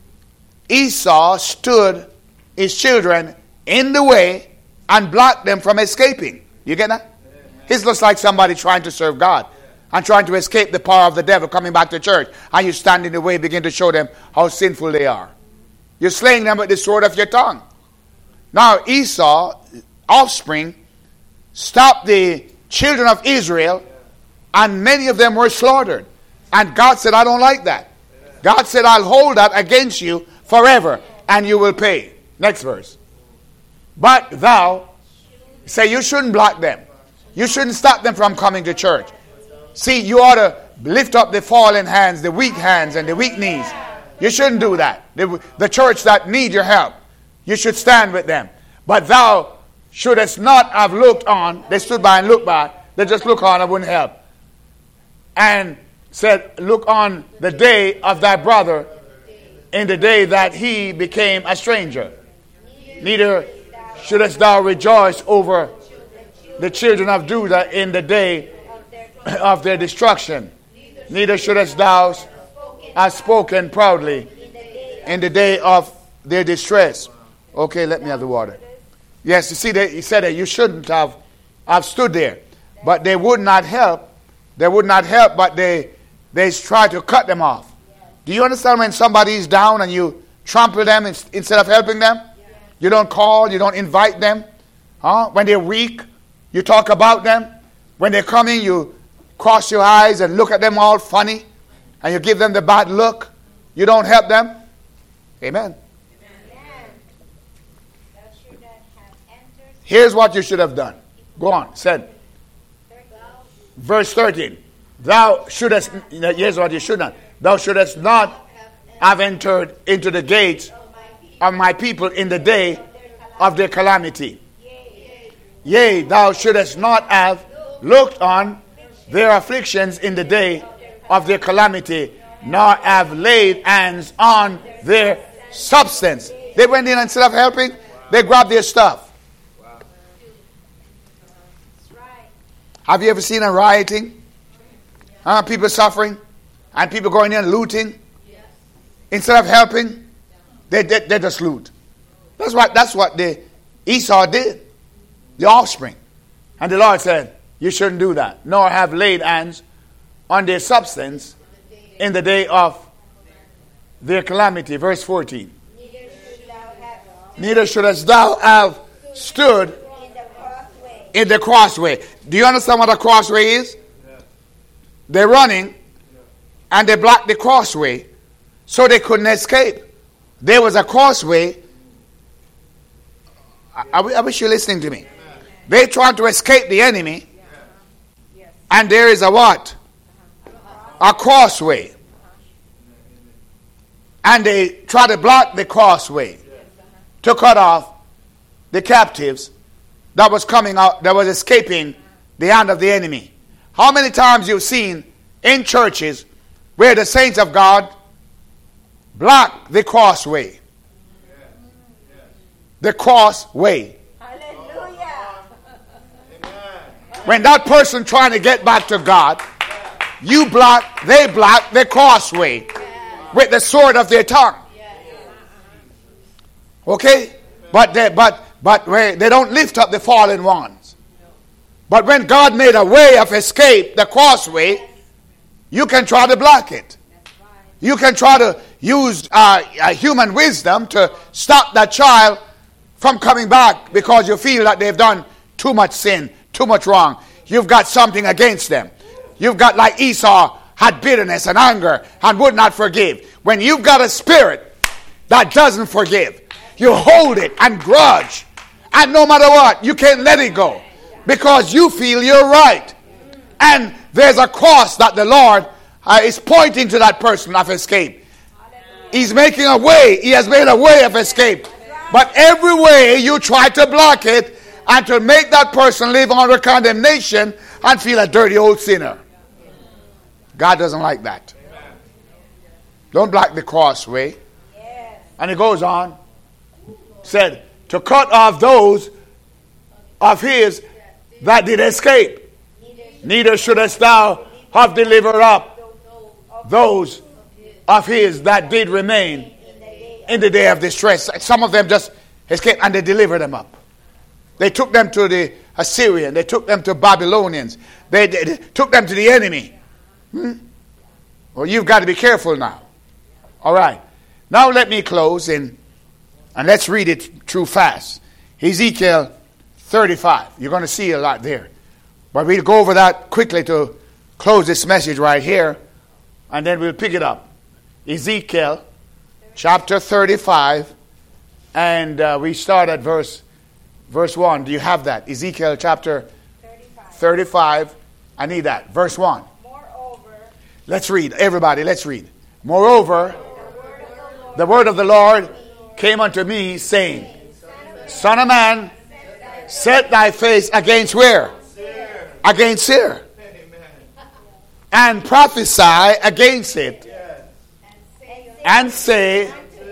Esau stood his children in the way and blocked them from escaping. You get that? It looks like somebody trying to serve God and trying to escape the power of the devil coming back to church, and you stand in the way, begin to show them how sinful they are. You're slaying them with the sword of your tongue. Now Esau, offspring, stopped the children of Israel, and many of them were slaughtered. And God said, I don't like that. God said, I'll hold that against you forever, and you will pay. Next verse. But thou, say, you shouldn't block them. You shouldn't stop them from coming to church. See, you ought to lift up the fallen hands, the weak hands, and the weak knees. You shouldn't do that. The church that need your help, you should stand with them. But thou shouldest not have looked on. They stood by and looked by. They just look on and wouldn't help. And said, look on the day of thy brother, in the day that he became a stranger. Neither shouldest thou rejoice over the children of Judah in the day of their destruction. Neither shouldest thou have spoken proudly in the day of their distress. Okay, let me have the water. Yes, you see, he said that you shouldn't have stood there. But they would not help. They would not help, but they tried to cut them off. Do you understand when somebody is down and you trample them instead of helping them? You don't call, you don't invite them. When they're weak, you talk about them. When they're coming, you cross your eyes and look at them all funny, and you give them the bad look. You don't help them. Amen. Here's what you should have done. Go on. Said. Verse 13. Thou shouldest, here's what you should not. Thou shouldest not have entered into the gates of my people in the day of their calamity. Yea, thou shouldest not have looked on their afflictions in the day of their calamity, nor have laid hands on their substance. They went in, and instead of helping, they grabbed their stuff. Have you ever seen a rioting? People suffering and people going in looting. Instead of helping, they just loot. That's what Esau did. The offspring. And the Lord said, you shouldn't do that, nor have laid hands on their substance in the day of their calamity. Verse 14. Neither shouldest thou have stood in the crossway. Do you understand what a crossway is? They're running and they block the crossway so they couldn't escape. There was a crossway. I wish you're listening to me. They tried to escape the enemy. And there is a what? A crossway. And they tried to block the crossway to cut off the captives that was coming out, that was escaping the hand of the enemy. How many times you've seen in churches where the saints of God block the crossway? The crossway. Hallelujah. When that person trying to get back to God, they block the crossway with the sword of their tongue. Okay? But they don't lift up the fallen ones. But when God made a way of escape, the crossway, you can try to block it. You can try to use human wisdom to stop that child from coming back because you feel that they've done too much sin, too much wrong. You've got something against them. You've got, like Esau had bitterness and anger and would not forgive. When you've got a spirit that doesn't forgive, you hold it and grudge. And no matter what, you can't let it go because you feel you're right. And there's a cross that the Lord is pointing to that person of escape. He's making a way. He has made a way of escape. But every way you try to block it and to make that person live under condemnation and feel a dirty old sinner. God doesn't like that. Don't block the crossway. And it goes on. Said, to cut off those of his that did escape. Neither shouldest thou have delivered up those of his that did remain in the day of distress. Some of them just escaped and they delivered them up. They took them to the Assyrian. They took them to Babylonians. They took them to the enemy. Well, you've got to be careful now. All right. Now let me close and let's read it through fast. Ezekiel 35. You're going to see a lot there. But we'll go over that quickly to close this message right here. And then we'll pick it up. Ezekiel chapter 35. And we start at verse 1. Do you have that? Ezekiel chapter 35. I need that. Verse 1. Moreover, let's read. Everybody, let's read. Moreover, the word of the Lord came unto me, saying, Son of man, set thy face against where? Against Seir. And prophesy against it. And say,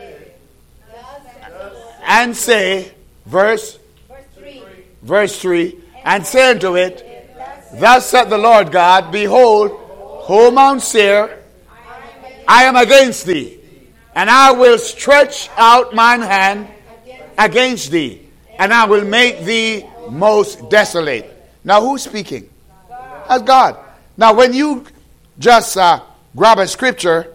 verse 3, and say unto it, Thus saith the Lord God, Behold, O Mount Seir, I am against thee, and I will stretch out mine hand against thee, and I will make thee most desolate. Now who's speaking? That's God. Now when you just grab a scripture,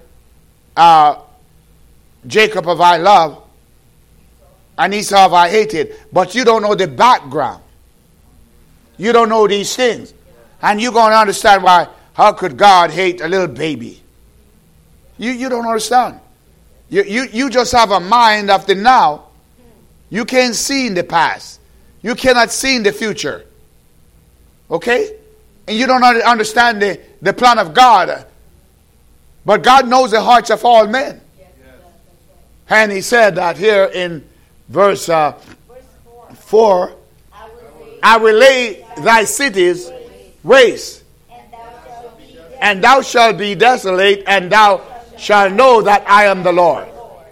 Jacob have I loved, and Esau have I hated, but you don't know the background. You don't know these things. And you're going to understand why, how could God hate a little baby? You don't understand. You just have a mind of the now. You can't see in the past. You cannot see in the future. Okay? And you don't understand the plan of God. But God knows the hearts of all men. And he said that here in verse 4, I will lay thy cities waste, and thou shalt be desolate, and thou shalt know that I am the Lord.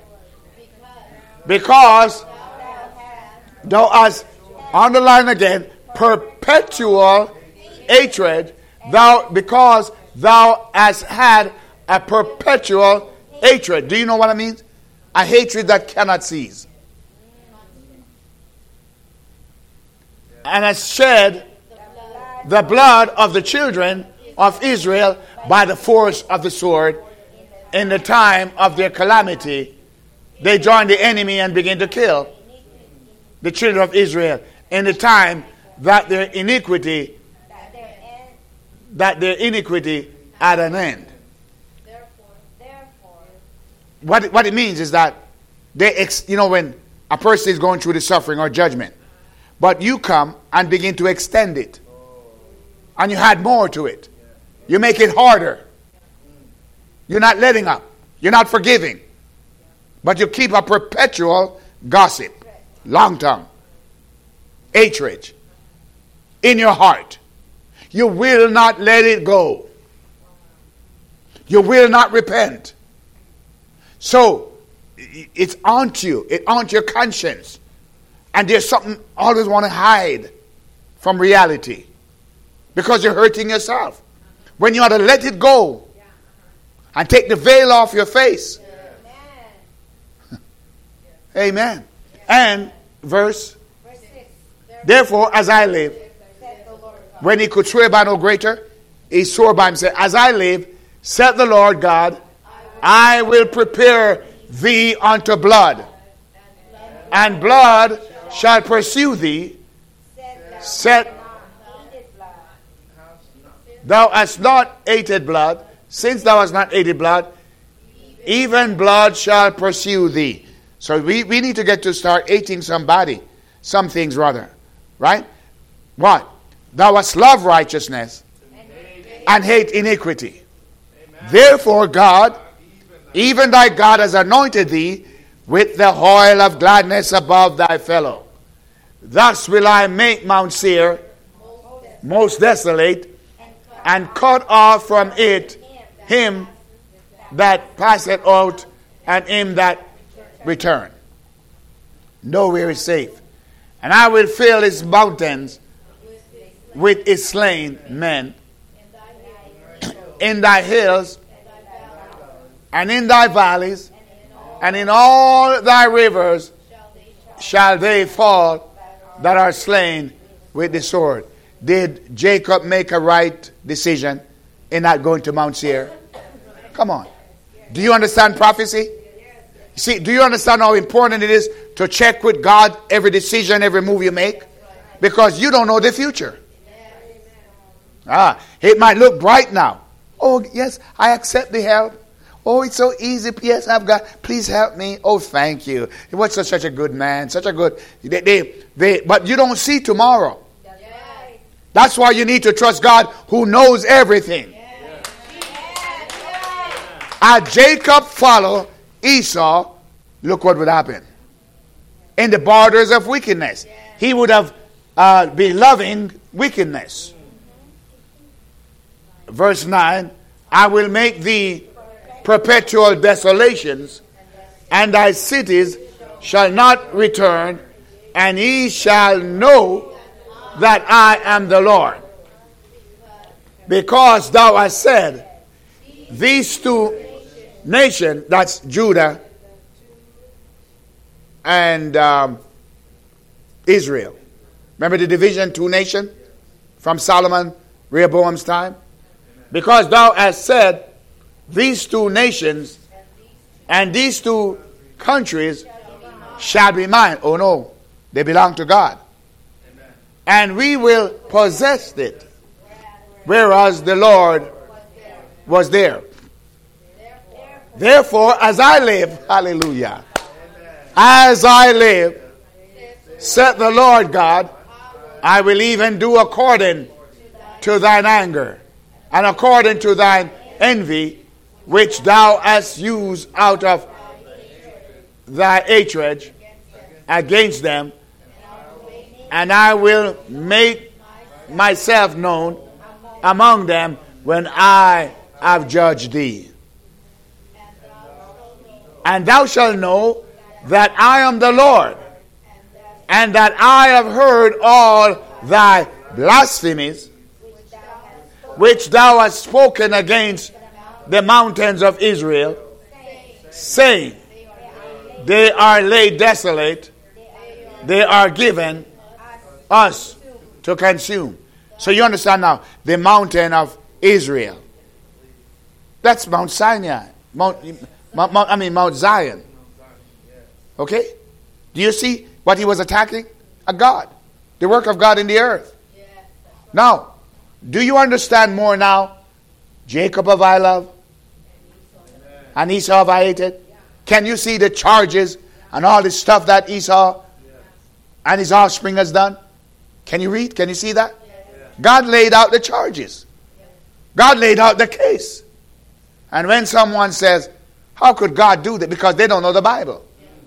Because thou hast, underline again, perpetual hatred, because thou hast had a perpetual hatred. Do you know what I mean? A hatred that cannot cease. And has shed the blood of the children of Israel by the force of the sword. In the time of their calamity, they joined the enemy and began to kill the children of Israel. In the time that their iniquity had an end. What it means is that when a person is going through the suffering or judgment, but you come and begin to extend it, and you add more to it. You make it harder. You're not letting up. You're not forgiving. But you keep a perpetual gossip, long tongue, hatred in your heart. You will not let it go. You will not repent. So it's onto you. It's onto your conscience. And there's something always want to hide from reality. Because you're hurting yourself. When you ought to let it go and take the veil off your face. Amen. And verse 6. Therefore, as I live, when he could swear by no greater, he swore by himself, as I live, said the Lord God, I will prepare thee unto blood, and blood shall pursue thee. Set thou hast not hated blood, since thou hast not hated blood, even blood shall pursue thee. So we need to get to start hating somebody, some things rather, right? What? Thou hast loved righteousness and hate iniquity. Therefore God, even thy God, has anointed thee with the oil of gladness above thy fellow. Thus will I make Mount Seir most desolate, and cut off from it him that passeth out, and him that return. Nowhere is safe. And I will fill his mountains with his slain men. In thy hills, and in thy valleys, and in all thy rivers shall they fall that are slain with the sword. Did Jacob make a right decision in not going to Mount Seir? Come on. Do you understand prophecy? See, do you understand how important it is to check with God every decision, every move you make? Because you don't know the future. It might look bright now. Oh, yes, I accept the help. Oh, it's so easy. Yes, I've got. Please help me. Oh, thank you. He was such a good man. Such a good. But you don't see tomorrow. That's why you need to trust God who knows everything. As Jacob followed Esau, look what would happen. In the borders of wickedness. He would have been loving wickedness. Verse 9, I will make thee perpetual desolations, and thy cities shall not return, and ye shall know that I am the Lord. Because thou hast said, these two nations, that's Judah and Israel. Remember the division, two nations from Solomon, Rehoboam's time? Because thou hast said, these two nations and these two countries shall be mine. Oh no, they belong to God. And we will possess it, whereas the Lord was there. Therefore, as I live, hallelujah, as I live, said the Lord God, I will even do according to thine anger, and according to thine envy, which thou hast used out of thy hatred against them, and I will make myself known among them when I have judged thee. And thou shalt know that I am the Lord, and that I have heard all thy blasphemies, which thou hast spoken against the mountains of Israel, saying, they are laid desolate, they are given us to consume. So you understand now, the mountain of Israel. That's Mount Sinai. Mount Zion. Okay? Do you see what he was attacking? A God. The work of God in the earth. Now, do you understand more now? Jacob have I loved, and Esau have I hated. Can you see the charges and all this stuff that Esau and his offspring has done? Can you read? Can you see that? God laid out the charges. God laid out the case. And when someone says, how could God do that? Because they don't know the Bible.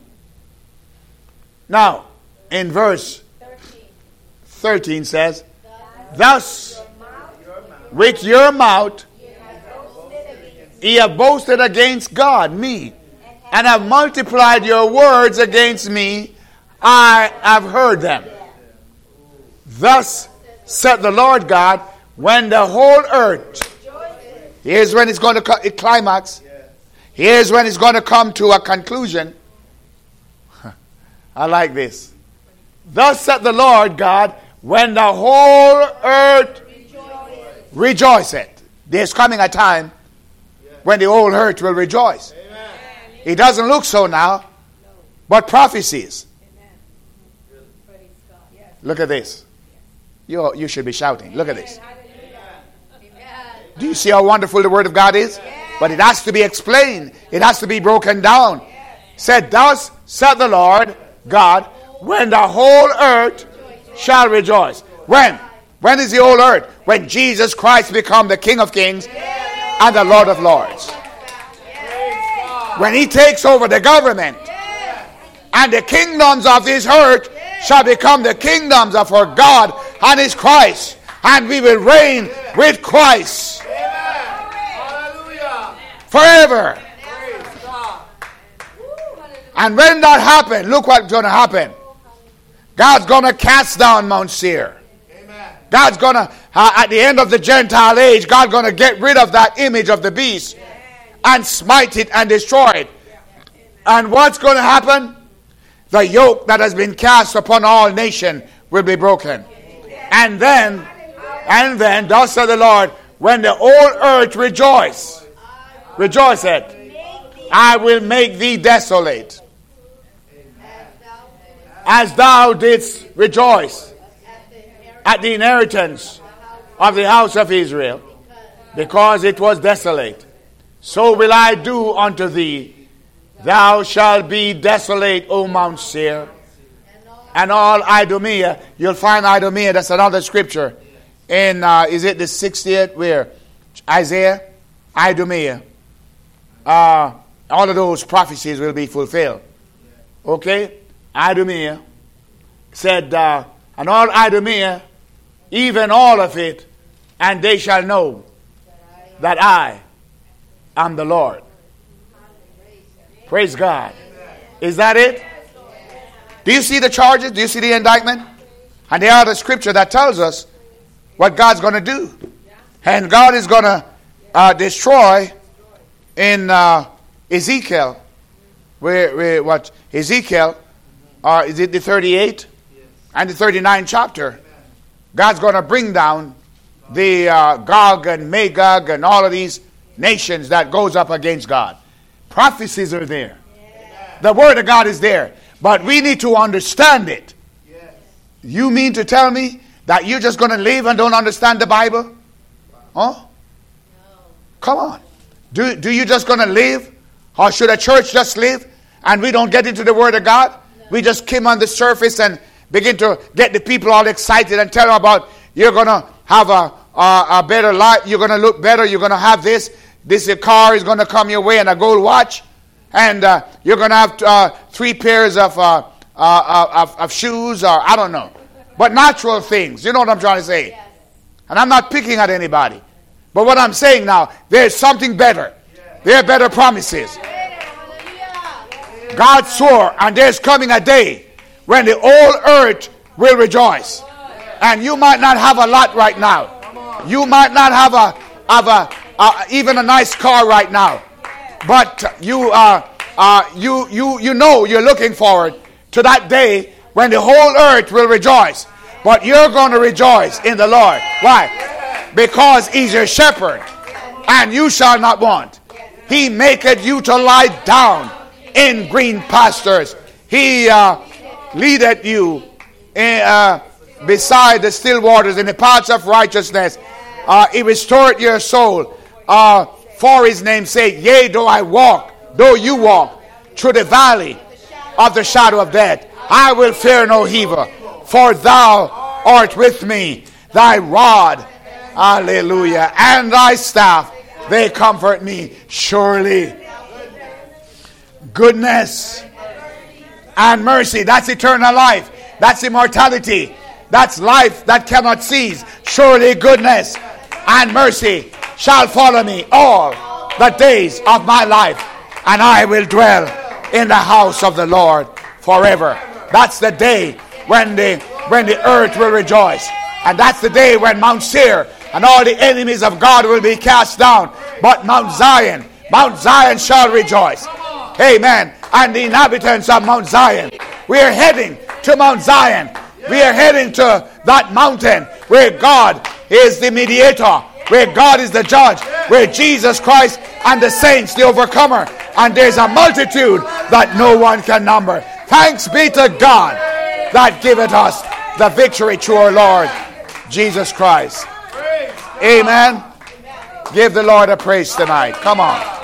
Now, in verse 13 says, thus with your mouth ye have boasted against God, me, and have multiplied your words against me. I have heard them. Thus said the Lord God, when the whole earth, here's when it's going to climax. Here's when it's going to come to a conclusion. I like this. Thus said the Lord God, when the whole earth rejoiceth. There's coming a time when the whole earth will rejoice. It doesn't look so now, but prophecies. Look at this. You should be shouting. Look at this. Do you see how wonderful the word of God is? But it has to be explained. It has to be broken down. Said, thus said the Lord God, when the whole earth shall rejoice. When? When is the whole earth? When Jesus Christ become the King of Kings and the Lord of Lords. When he takes over the government, and the kingdoms of this earth shall become the kingdoms of our God and his Christ, and we will reign with Christ forever. And when that happens, look what's going to happen. God's going to cast down Mount Seir. God's going to, at the end of the Gentile age, God's going to get rid of that image of the beast and smite it and destroy it. And what's going to happen? The yoke that has been cast upon all nations will be broken. And then, thus said the Lord, when the whole earth rejoiceth, I will make thee desolate, as thou didst rejoice at the inheritance of the house of Israel, because it was desolate. So will I do unto thee. Thou shalt be desolate, O Mount Seir, and all Idumea. You'll find Idumea. That's another scripture. In is it the 60th? Where? Isaiah, Idumea. All of those prophecies will be fulfilled. Okay? Idumea said, and all Idumea, even all of it, and they shall know that I am the Lord. Praise God. Is that it? Do you see the charges? Do you see the indictment? And they are the scripture that tells us what God's going to do. And God is going to destroy in Ezekiel. Where what? Ezekiel, is it the 38th and the 39th chapter? God's going to bring down the Gog and Magog and all of these nations that goes up against God. Prophecies are there. The word of God is there. But we need to understand it. You mean to tell me that you're just going to live and don't understand the Bible? Huh? Come on. Do you just going to live? Or should a church just live and we don't get into the word of God? We just came on the surface and begin to get the people all excited and tell them about you're going to have a better life. You're going to look better. You're going to have this. This car is going to come your way and a gold watch. And you're going to have 3 pairs of shoes, or I don't know. But natural things. You know what I'm trying to say. And I'm not picking at anybody. But what I'm saying now, there's something better. There are better promises. God swore, and there's coming a day when the whole earth will rejoice. And you might not have a lot right now. You might not have even a nice car right now, but you know you're looking forward to that day when the whole earth will rejoice. But you're going to rejoice in the Lord. Why? Because he's your shepherd, and you shall not want. He maketh you to lie down in green pastures. He leadeth you beside the still waters in the paths of righteousness. He restored your soul. For his name's sake, yea, though you walk through the valley of the shadow of death, I will fear no evil, for thou art with me. Thy rod, hallelujah, and thy staff, they comfort me. Surely goodness and mercy, that's eternal life, that's immortality, that's life that cannot cease. Surely goodness and mercy shall follow me all the days of my life, and I will dwell in the house of the Lord forever. That's the day when the earth will rejoice. And that's the day when Mount Seir and all the enemies of God will be cast down. But Mount Zion shall rejoice. Amen. And the inhabitants of Mount Zion, we are heading to Mount Zion. We are heading to that mountain where God is the mediator, where God is the judge, where Jesus Christ and the saints, the overcomer. And there's a multitude that no one can number. Thanks be to God that giveth us the victory through our Lord Jesus Christ. Amen. Give the Lord a praise tonight. Come on.